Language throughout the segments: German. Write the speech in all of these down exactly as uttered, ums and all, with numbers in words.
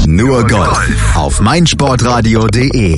Nur Golf auf meinsportradio punkt de.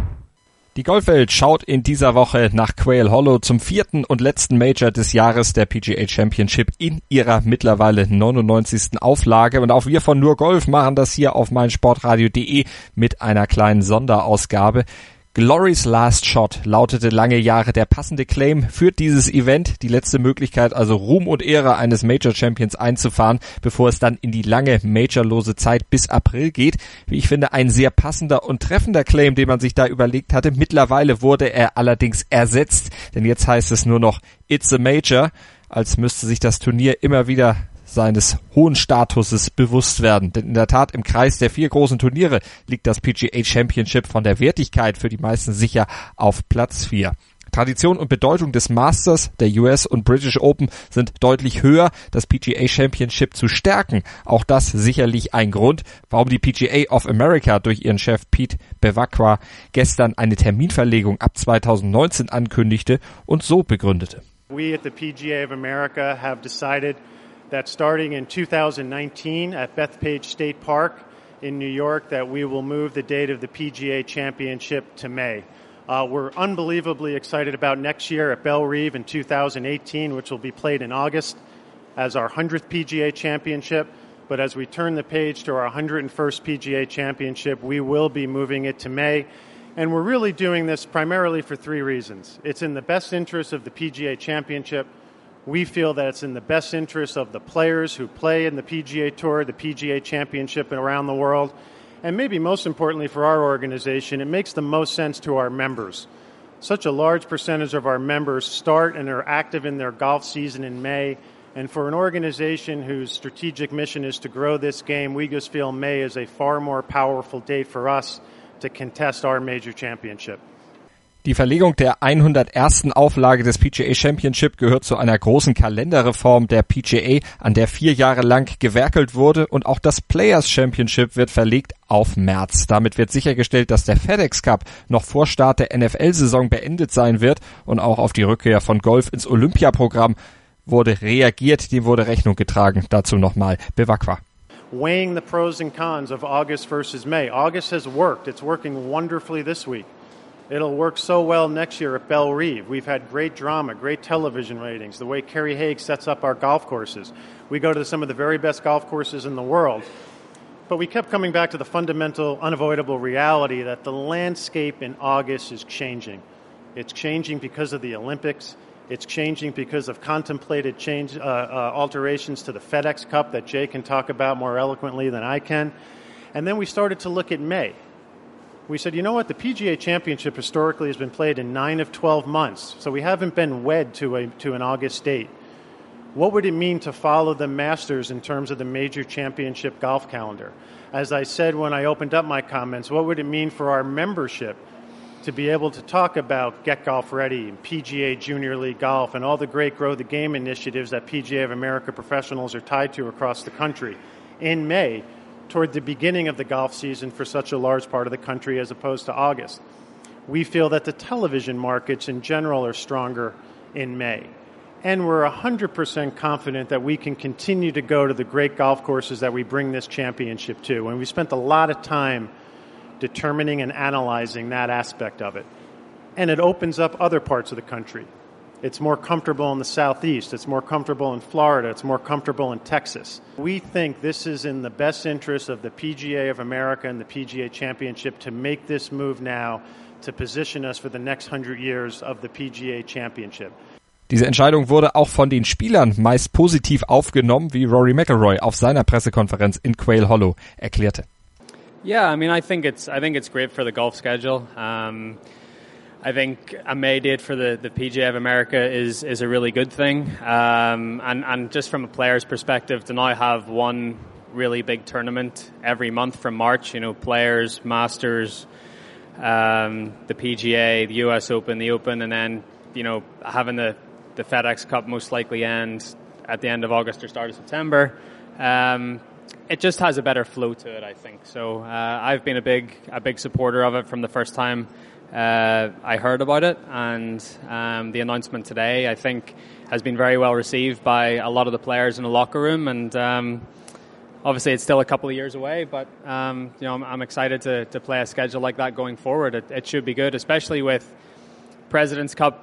Die Golfwelt schaut in dieser Woche nach Quail Hollow zum vierten und letzten Major des Jahres, der P G A Championship, in ihrer mittlerweile neunundneunzigsten Auflage. Und auch wir von Nur Golf machen das hier auf meinsportradio punkt de mit einer kleinen Sonderausgabe. Glory's Last Shot lautete lange Jahre der passende Claim für dieses Event. Die letzte Möglichkeit, also Ruhm und Ehre eines Major Champions einzufahren, bevor es dann in die lange majorlose Zeit bis April geht. Wie ich finde, ein sehr passender und treffender Claim, den man sich da überlegt hatte. Mittlerweile wurde er allerdings ersetzt, denn jetzt heißt es nur noch It's a Major, als müsste sich das Turnier immer wieder seines hohen Statuses bewusst werden. Denn in der Tat, im Kreis der vier großen Turniere liegt das P G A Championship von der Wertigkeit für die meisten sicher auf Platz vier. Tradition und Bedeutung des Masters, der U S und British Open sind deutlich höher. Das P G A Championship zu stärken, auch das sicherlich ein Grund, warum die P G A of America durch ihren Chef Pete Bevacqua gestern eine Terminverlegung ab zweitausendneunzehn ankündigte und so begründete. We at the P G A of America have decided that starting in two thousand nineteen at Bethpage State Park in New York, that we will move the date of the P G A Championship to May. Uh, we're unbelievably excited about next year at Bellerive in two thousand eighteen, which will be played in August as our one hundredth P G A Championship. But as we turn the page to our one hundred first P G A Championship, we will be moving it to May. And we're really doing this primarily for three reasons. It's in the best interest of the P G A Championship. We feel that it's in the best interest of the players who play in the P G A Tour, the P G A Championship, and around the world. And maybe most importantly for our organization, it makes the most sense to our members. Such a large percentage of our members start and are active in their golf season in May. And for an organization whose strategic mission is to grow this game, we just feel May is a far more powerful date for us to contest our major championship. Die Verlegung der hundertersten Auflage des P G A Championship gehört zu einer großen Kalenderreform der P G A, an der vier Jahre lang gewerkelt wurde, und auch das Players Championship wird verlegt auf März. Damit wird sichergestellt, dass der FedEx Cup noch vor Start der N F L-Saison beendet sein wird, und auch auf die Rückkehr von Golf ins Olympiaprogramm wurde reagiert, dem wurde Rechnung getragen. Dazu nochmal Bevacqua. Weighing the pros and cons of August versus May. August has worked. It's working wonderfully this week. It'll work so well next year at Bellerive. We've had great drama, great television ratings, the way Kerry Haigh sets up our golf courses. We go to some of the very best golf courses in the world. But we kept coming back to the fundamental, unavoidable reality that the landscape in August is changing. It's changing because of the Olympics. It's changing because of contemplated change, uh, uh, alterations to the FedEx Cup that Jay can talk about more eloquently than I can. And then we started to look at May. We said, you know what, the P G A Championship historically has been played in nine of twelve months, so we haven't been wed to a to an August date. What would it mean to follow the Masters in terms of the major championship golf calendar? As I said when I opened up my comments, what would it mean for our membership to be able to talk about Get Golf Ready and P G A Junior League Golf and all the great Grow the Game initiatives that P G A of America professionals are tied to across the country in May, toward the beginning of the golf season for such a large part of the country as opposed to August? We feel that the television markets in general are stronger in May. And we're one hundred percent confident that we can continue to go to the great golf courses that we bring this championship to. And we spent a lot of time determining and analyzing that aspect of it. And it opens up other parts of the country. It's more comfortable in the Southeast. It's more comfortable in Florida. It's more comfortable in Texas. We think this is in the best interest of the P G A of America and the P G A Championship to make this move now to position us for the next hundred years of the P G A Championship. Diese Entscheidung wurde auch von den Spielern meist positiv aufgenommen, wie Rory McIlroy auf seiner Pressekonferenz in Quail Hollow erklärte. Yeah, I mean, I think it's I think it's great for the golf schedule. Um, I think a May date for the, the P G A of America is is a really good thing. Um, and, and just from a player's perspective, to now have one really big tournament every month from March, you know, Players, Masters, um, the P G A, the U S Open, the Open, and then, you know, having the, the FedEx Cup most likely end at the end of August or start of September. Um, it just has a better flow to it, I think. So uh, I've been a big a big supporter of it from the first time Uh, I heard about it, and um, the announcement today, I think, has been very well received by a lot of the players in the locker room, and um, obviously it's still a couple of years away, but um, you know, I'm, I'm excited to to play a schedule like that going forward. It, it should be good, especially with President's Cup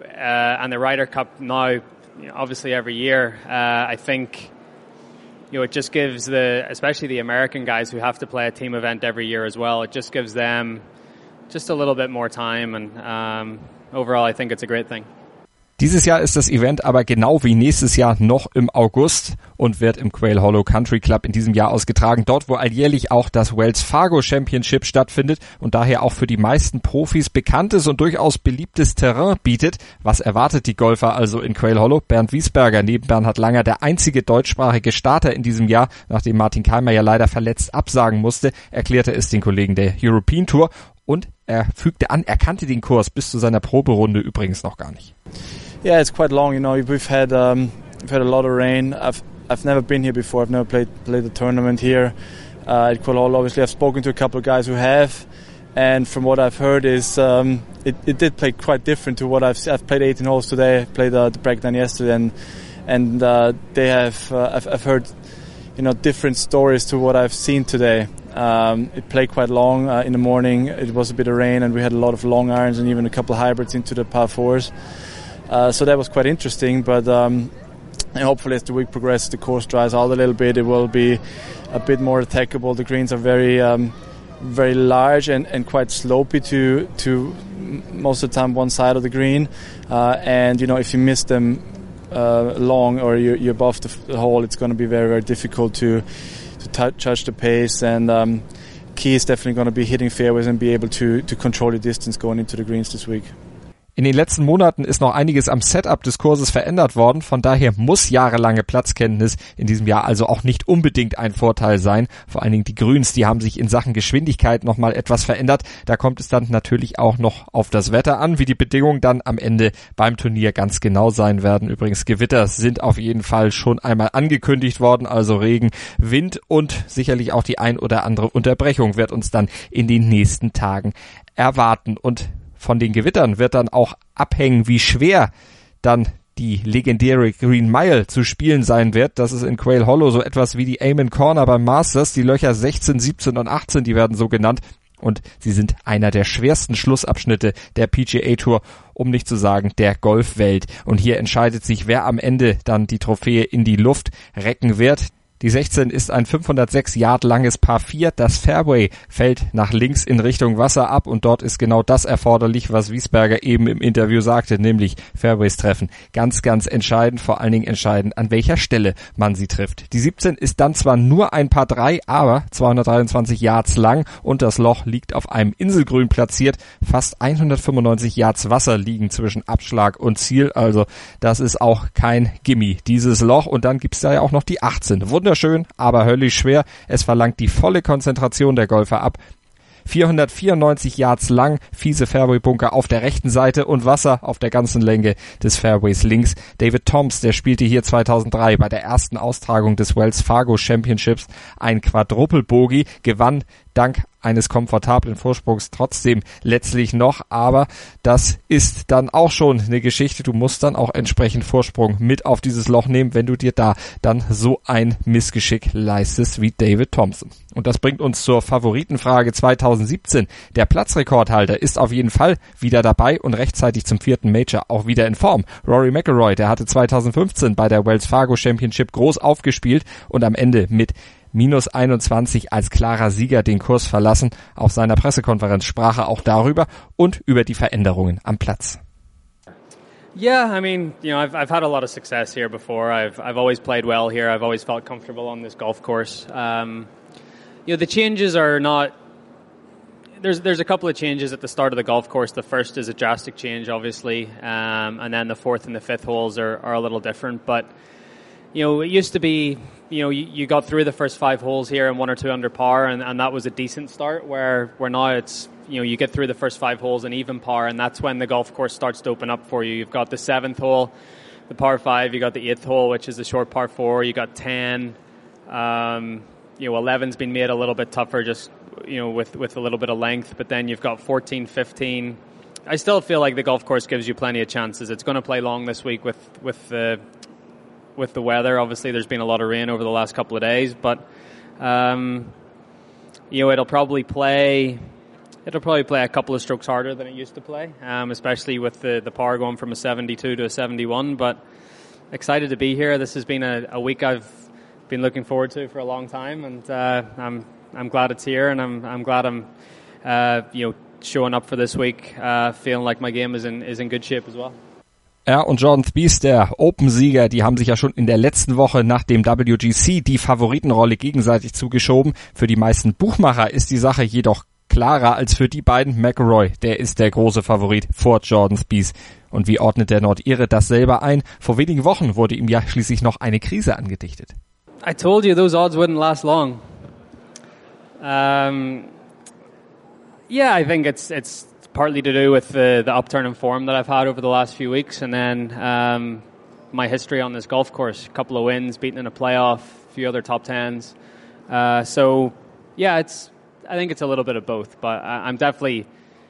uh, and the Ryder Cup now. You know, obviously, every year, uh, I think you know it just gives the, especially the American guys who have to play a team event every year as well. It just gives them just a little bit more time, and um, overall, I think it's a great thing. Dieses Jahr ist das Event aber genau wie nächstes Jahr noch im August und wird im Quail Hollow Country Club in diesem Jahr ausgetragen. Dort, wo alljährlich auch das Wells Fargo Championship stattfindet und daher auch für die meisten Profis bekanntes und durchaus beliebtes Terrain bietet. Was erwartet die Golfer also in Quail Hollow? Bernd Wiesberger, neben Bernhard Langer, der einzige deutschsprachige Starter in diesem Jahr, nachdem Martin Keimer ja leider verletzt absagen musste, erklärte es den Kollegen der European Tour. Und er fügte an, er kannte den Kurs bis zu seiner Proberunde übrigens noch gar nicht. Yeah, it's quite long. You know, we've had um, we've had a lot of rain. I've I've never been here before. I've never played played the tournament here uh, at Quail Hollow. Obviously, I've spoken to a couple of guys who have, and from what I've heard is um, it it did play quite different to what I've I've played eighteen holes today. I played uh, the breakdown yesterday, and and uh, they have uh, I've I've heard you know different stories to what I've seen today. Um, it played quite long uh, in the morning. It was a bit of rain, and we had a lot of long irons and even a couple of hybrids into the par fours. Uh, so that was quite interesting, but um, and hopefully as the week progresses, the course dries out a little bit. It will be a bit more attackable. The greens are very, um, very large and, and quite slopey to to most of the time one side of the green. Uh, and you know, if you miss them uh, long or you're, you're above the, the hole, it's going to be very, very difficult to to t- judge the pace. And um, key is definitely going to be hitting fairways and be able to to control the distance going into the greens this week. In den letzten Monaten ist noch einiges am Setup des Kurses verändert worden, von daher muss jahrelange Platzkenntnis in diesem Jahr also auch nicht unbedingt ein Vorteil sein. Vor allen Dingen die Grüns, die haben sich in Sachen Geschwindigkeit nochmal etwas verändert. Da kommt es dann natürlich auch noch auf das Wetter an, wie die Bedingungen dann am Ende beim Turnier ganz genau sein werden. Übrigens, Gewitter sind auf jeden Fall schon einmal angekündigt worden, also Regen, Wind und sicherlich auch die ein oder andere Unterbrechung wird uns dann in den nächsten Tagen erwarten. Und von den Gewittern wird dann auch abhängen, wie schwer dann die legendäre Green Mile zu spielen sein wird. Das ist in Quail Hollow so etwas wie die Amen Corner beim Masters. Die Löcher sechzehn, siebzehn und achtzehn, die werden so genannt. Und sie sind einer der schwersten Schlussabschnitte der P G A Tour, um nicht zu sagen der Golfwelt. Und hier entscheidet sich, wer am Ende dann die Trophäe in die Luft recken wird. Die sechzehn ist ein fünfhundertsechs Yard langes Par vier. Das Fairway fällt nach links in Richtung Wasser ab und dort ist genau das erforderlich, was Wiesberger eben im Interview sagte, nämlich Fairways treffen. Ganz, ganz entscheidend, vor allen Dingen entscheidend, an welcher Stelle man sie trifft. Die siebzehn ist dann zwar nur ein Par drei, aber zweihundertdreiundzwanzig Yards lang und das Loch liegt auf einem Inselgrün platziert. Fast hundertfünfundneunzig Yards Wasser liegen zwischen Abschlag und Ziel, also das ist auch kein Gimme, dieses Loch. Und dann gibt's da ja auch noch die achtzehn. Wunderschön. Wunderschön, aber höllisch schwer. Es verlangt die volle Konzentration der Golfer ab. vierhundertvierundneunzig Yards lang, fiese Fairway-Bunker auf der rechten Seite und Wasser auf der ganzen Länge des Fairways links. David Toms, der spielte hier zweitausenddrei bei der ersten Austragung des Wells Fargo Championships ein Quadruple-Bogey, gewann dank eines komfortablen Vorsprungs trotzdem letztlich noch, aber das ist dann auch schon eine Geschichte. Du musst dann auch entsprechend Vorsprung mit auf dieses Loch nehmen, wenn du dir da dann so ein Missgeschick leistest wie David Thompson. Und das bringt uns zur Favoritenfrage zweitausendsiebzehn. Der Platzrekordhalter ist auf jeden Fall wieder dabei und rechtzeitig zum vierten Major auch wieder in Form. Rory McIlroy, der hatte zweitausendfünfzehn bei der Wells Fargo Championship groß aufgespielt und am Ende mit minus einundzwanzig als klarer Sieger den Kurs verlassen. Auf seiner Pressekonferenz sprach er auch darüber und über die Veränderungen am Platz. Yeah, I mean, you know, I've I've had a lot of success here before. I've I've always played well here. I've always felt comfortable on this golf course. Um, you know, the changes are not. There's there's a couple of changes at the start of the golf course. The first is a drastic change, obviously, um, and then the fourth and the fifth holes are are a little different. But you know, it used to be, you know, you, you got through the first five holes here and one or two under par, and, and that was a decent start. Where where now it's, you know, you get through the first five holes and even par, and that's when the golf course starts to open up for you. You've got the seventh hole, the par five. You got the eighth hole, which is the short par four. You got ten. Um, you know, eleven's been made a little bit tougher, just, you know, with with a little bit of length. But then you've got fourteen, fifteen. I still feel like the golf course gives you plenty of chances. It's going to play long this week with with the with the weather. Obviously, there's been a lot of rain over the last couple of days, but Um, you know, it'll probably play. It'll probably play a couple of strokes harder than it used to play, um, especially with the, the par going from a seventy-two to a seventy-one. But excited to be here. This has been a, a week I've been looking forward to for a long time, and uh, I'm I'm glad it's here, and I'm I'm glad I'm uh, you know showing up for this week, uh, feeling like my game is in is in good shape as well. Ja, und Jordan Spieth, der Open-Sieger, die haben sich ja schon in der letzten Woche nach dem W G C die Favoritenrolle gegenseitig zugeschoben. Für die meisten Buchmacher ist die Sache jedoch klarer als für die beiden. McIlroy, der ist der große Favorit vor Jordan Spieth. Und wie ordnet der Nordire das selber ein? Vor wenigen Wochen wurde ihm ja schließlich noch eine Krise angedichtet. I told you those odds wouldn't last long. Um, yeah, I think it's it's partly to do with the, the upturn in form that I've had over the last few weeks, and then um, my history on this golf course. A couple of wins, beaten in a playoff, a few other top tens. Uh, so, yeah, it's. I think it's a little bit of both, but I, I'm definitely,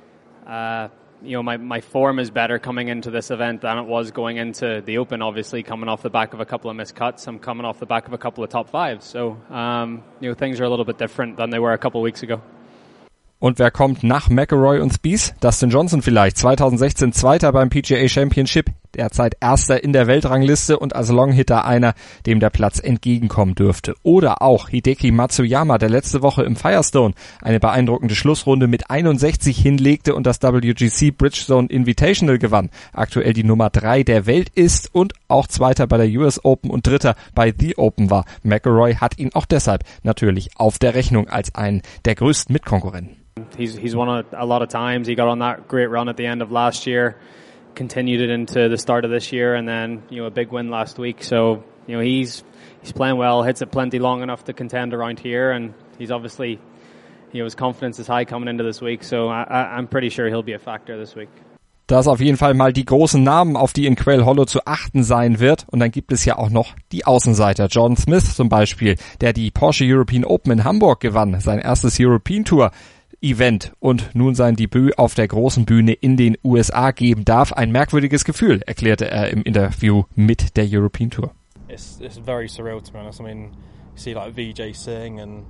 uh, you know, my, my form is better coming into this event than it was going into the Open, obviously, coming off the back of a couple of missed cuts. I'm coming off the back of a couple of top fives. So, um, you know, things are a little bit different than they were a couple of weeks ago. Und wer kommt nach McIlroy und Spieth? Dustin Johnson vielleicht. zwanzig sechzehn Zweiter beim P G A Championship, derzeit Erster in der Weltrangliste und als Longhitter einer, dem der Platz entgegenkommen dürfte. Oder auch Hideki Matsuyama, der letzte Woche im Firestone eine beeindruckende Schlussrunde mit einundsechzig hinlegte und das W G C Bridgestone Invitational gewann. Aktuell die Nummer drei der Welt ist und auch Zweiter bei der U S Open und Dritter bei The Open war. McIlroy hat ihn auch deshalb natürlich auf der Rechnung als einen der größten Mitkonkurrenten. He's he's won a, a lot of times. He got on that great run at the end of last year, continued it into the start of this year, and then you know a big win last week. So you know he's he's playing well, hits it plenty long enough to contend around here, and he's obviously you know his confidence is high coming into this week. So I, I, I'm pretty sure he'll be a factor this week. Das auf jeden Fall mal die großen Namen, auf die in Quail Hollow zu achten sein wird. Und dann gibt es ja auch noch die Außenseiter. Jordan Smith zum Beispiel, der die Porsche European Open in Hamburg gewann, sein erstes European Tour Event und nun sein Debüt auf der großen Bühne in den U S A geben darf. Ein merkwürdiges Gefühl, erklärte er im Interview mit der European Tour. It's, it's very surreal, to be honest. I mean, you see like Vijay Singh and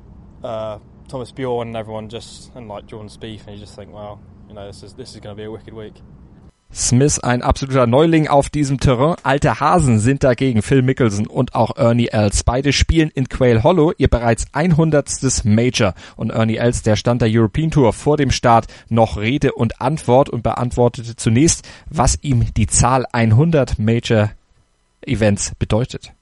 uh, Thomas Bjorn and everyone just, and like Jordan Spieth, and you just think, wow, you know, this is this is going to be a wicked week. Smith, ein absoluter Neuling auf diesem Terrain. Alte Hasen sind dagegen Phil Mickelson und auch Ernie Els. Beide spielen in Quail Hollow ihr bereits hundertstes Major. Und Ernie Els, der stand der European Tour vor dem Start noch Rede und Antwort und beantwortete zunächst, was ihm die Zahl hundert Major Events bedeutet.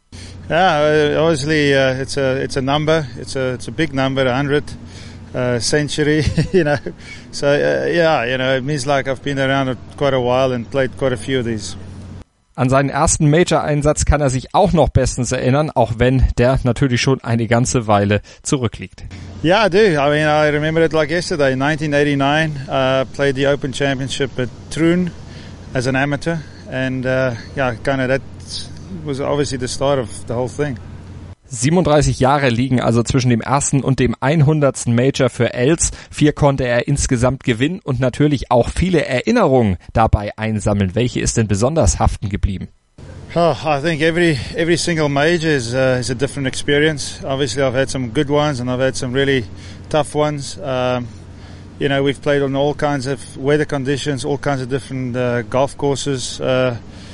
Yeah, obviously uh, it's a it's a number. It's a it's a big number, one hundred. Uh, century, you know. So, uh, yeah, you know, it means like I've been around quite a while and played quite a few of these. An seinen ersten Major-Einsatz kann er sich auch noch bestens erinnern, auch wenn der natürlich schon eine ganze Weile zurückliegt. Yeah, I do. I mean, I remember it like yesterday. nineteen eighty-nine, uh, played the Open Championship at Troon as an amateur. And, uh, yeah, kind of that was obviously the start of the whole thing. siebenunddreißig Jahre liegen also zwischen dem ersten und dem hundertsten Major für Els. Vier konnte er insgesamt gewinnen und natürlich auch viele Erinnerungen dabei einsammeln. Welche ist denn besonders haften geblieben? Oh, I think every every single major is, uh, is a different experience. Obviously, I've had some good ones and I've had some really tough ones. Um, you know, we've played on all kinds of weather conditions, all kinds of different uh, golf courses. Uh,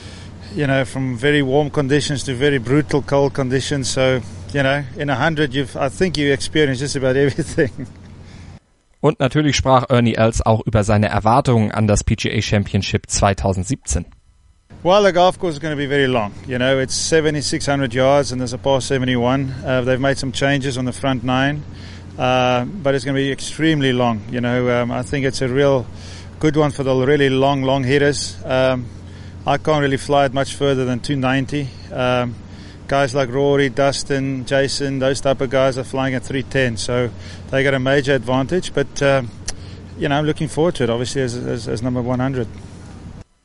You know, from very warm conditions to very brutal cold conditions. So, you know, in a hundred, you've, I think you experience just about everything. Und natürlich sprach Ernie Els auch über seine Erwartungen an das P G A Championship zwanzig siebzehn. Well, the golf course is going to be very long. You know, it's seventy-six hundred yards and there's a par seventy-one. Uh, they've made some changes on the front nine, uh, but it's going to be extremely long. You know, um, I think it's a real good one for the really long, long hitters. Um, I can't really fly it much further than two ninety. Um, guys like Rory, Dustin, Jason, those type of guys are flying at three ten, so they got a major advantage. But, um, you know, I'm looking forward to it, obviously, as, as, as number one hundred.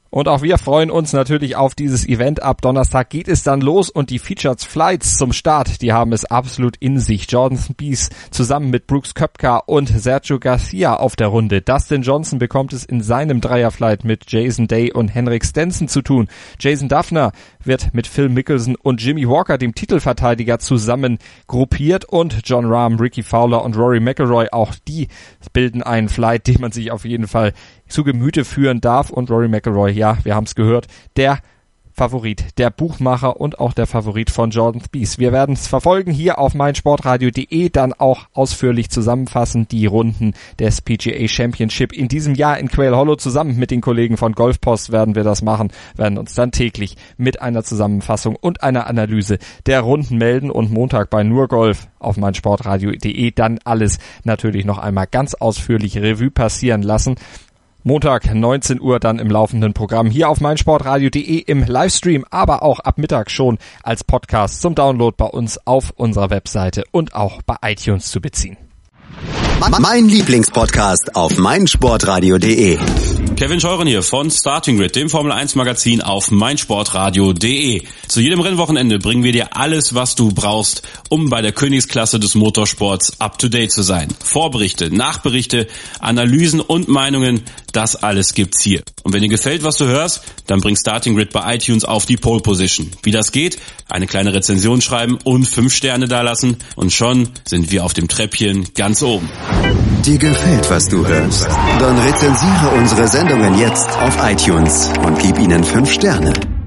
Und auch wir freuen uns natürlich auf dieses Event. Ab Donnerstag geht es dann los und die Featured Flights zum Start, die haben es absolut in sich. Jordan Spieth zusammen mit Brooks Koepka und Sergio Garcia auf der Runde. Dustin Johnson bekommt es in seinem Dreierflight mit Jason Day und Henrik Stenson zu tun. Jason Dufner wird mit Phil Mickelson und Jimmy Walker, dem Titelverteidiger, zusammen gruppiert und Jon Rahm, Ricky Fowler und Rory McIlroy, auch die bilden einen Flight, den man sich auf jeden Fall zu Gemüte führen darf. Und Rory McIlroy, ja, wir haben es gehört, der Favorit, der Buchmacher und auch der Favorit von Jordan Spieth. Wir werden es verfolgen hier auf meinsportradio punkt de, dann auch ausführlich zusammenfassen die Runden des P G A Championship in diesem Jahr in Quail Hollow. Zusammen mit den Kollegen von Golfpost werden wir das machen, werden uns dann täglich mit einer Zusammenfassung und einer Analyse der Runden melden und Montag bei Nur Golf auf meinsportradio punkt de dann alles natürlich noch einmal ganz ausführlich Revue passieren lassen. Montag neunzehn Uhr dann im laufenden Programm hier auf meinsportradio punkt de im Livestream, aber auch ab Mittag schon als Podcast zum Download bei uns auf unserer Webseite und auch bei iTunes zu beziehen. Mein Lieblingspodcast auf meinsportradio punkt de. Kevin Scheuren hier von Starting Grid, dem Formel eins Magazin auf meinsportradio punkt de. Zu jedem Rennwochenende bringen wir dir alles, was du brauchst, um bei der Königsklasse des Motorsports up to date zu sein. Vorberichte, Nachberichte, Analysen und Meinungen, das alles gibt's hier. Und wenn dir gefällt, was du hörst, dann bring Starting Grid bei iTunes auf die Pole Position. Wie das geht? Eine kleine Rezension schreiben und fünf Sterne dalassen und schon sind wir auf dem Treppchen ganz oben. Dir gefällt, was du hörst? Dann rezensiere unsere Sendungen jetzt auf iTunes und gib ihnen fünf Sterne.